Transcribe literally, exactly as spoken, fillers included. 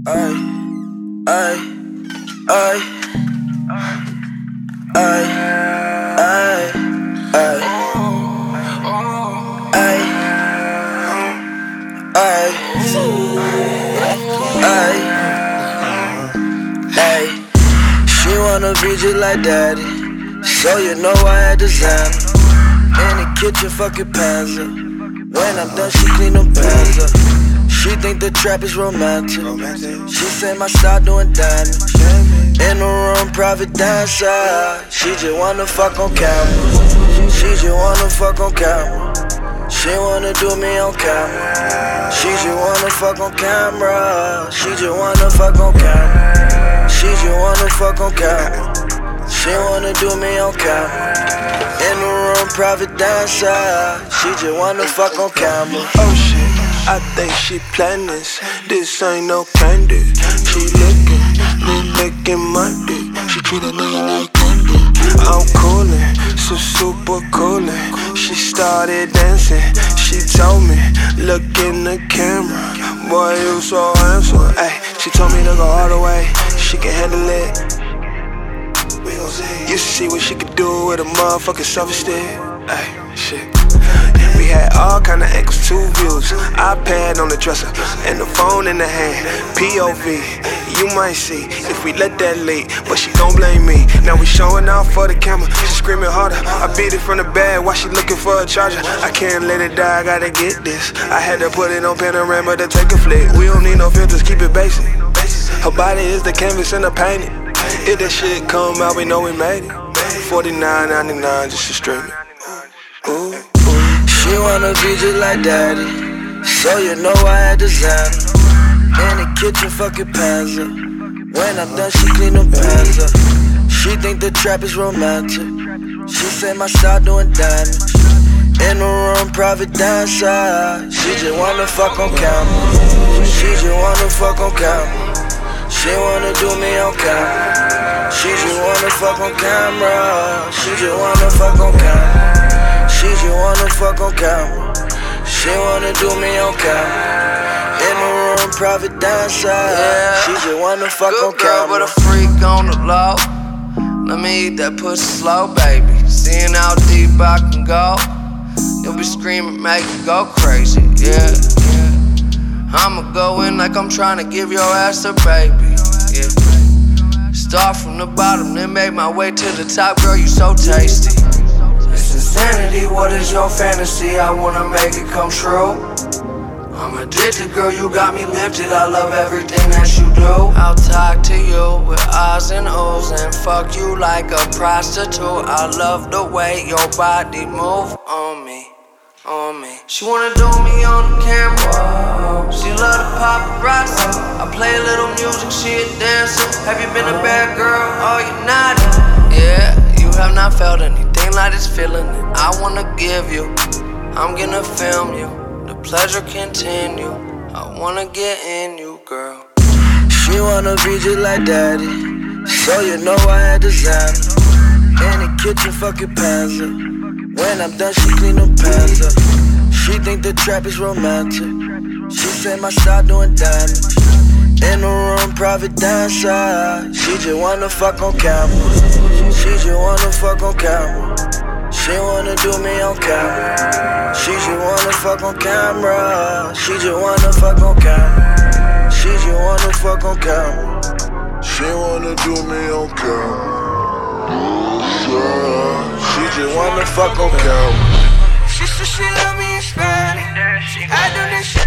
Ay, ay, ay, ay, ay, ay, ay, ay, ay, ay. She wanna be just like daddy, so you know I had design. In the kitchen, fucking pans up. When I'm done, she clean them pans up. She think the trap is romantic. She say my style doing damage. In the room, private dancer. She just wanna fuck on camera. She just wanna fuck on camera. She wanna do me on camera. She just wanna fuck on camera. She just wanna fuck on camera. She just wanna fuck on camera. She wanna do me on camera. In the room, private dancer. She just wanna fuck on camera. Oh shit, I think she planned this. This ain't no candy. She licking, me licking my dick. She treat a nigga like candy. I'm coolin', so super coolin'. She started dancing. She told me, look in the camera. Boy, you so handsome. Ay, she told me to go all the way. She can handle it. You see what she could do with a motherfucking self-esteem. Ay, shit. We had all kind of angles, two views. iPad on the dresser and the phone in the hand. P O V, you might see if we let that leak, but she gon' blame me. Now we showing out for the camera. She screaming harder. I beat it from the bed while she looking for a charger. I can't let it die, I gotta get this. I had to put it on panorama to take a flick. We don't need no filters, keep it basic. Her body is the canvas and the painting. If that shit come out, we know we made it. forty-nine ninety-nine just to stream it. Ooh, ooh. She wanna be just like daddy, so you know I had design. In the kitchen, fucking pans up. When I'm done, she clean them pans up. She think the trap is romantic. She say my style doing damage. In the room, private dancer. She just wanna fuck on camera. She just wanna fuck on camera. She wanna do me on camera. She just wanna fuck on camera. She just wanna fuck on camera. She just wanna fuck on camera. She wanna do me on camera. In the room, private dancer. Yeah. She just wanna fuck Good on girl, camera. but a freak on the low. Let me eat that pussy slow, baby. Seeing how deep I can go. You'll be screaming, make you go crazy. Yeah, yeah. I'ma go in like I'm trying to give your ass a baby. Yeah. Start from the bottom, then make my way to the top. Girl, you so tasty. It's insanity, what is your fantasy? I wanna make it come true. I'm addicted, girl, you got me lifted. I love everything that you do. I'll talk to you with eyes and O's and fuck you like a prostitute. I love the way your body move on me, on me. She wanna do me on the camera. She love the paparazzi. I play a little music, she a dancer. Have you been a bad girl? Oh, you naughty. Yeah, you have not felt anything like this feeling that I wanna give you. I'm gonna film you. The pleasure continue. I wanna get in you, girl. She wanna be just like daddy, so you know I had design. In the kitchen, fucking pans up. When I'm done, she clean them pans up. She think the trap is romantic. She say my style doing damage. In the room, private dancer. She just wanna fuck on camera. She just wanna fuck on camera. She wanna do me on camera. She just wanna fuck on camera. She just wanna fuck on camera. She just wanna fuck on camera. She wanna do me on camera. She just wanna fuck on camera. She said she love me in Spanish. I do this shit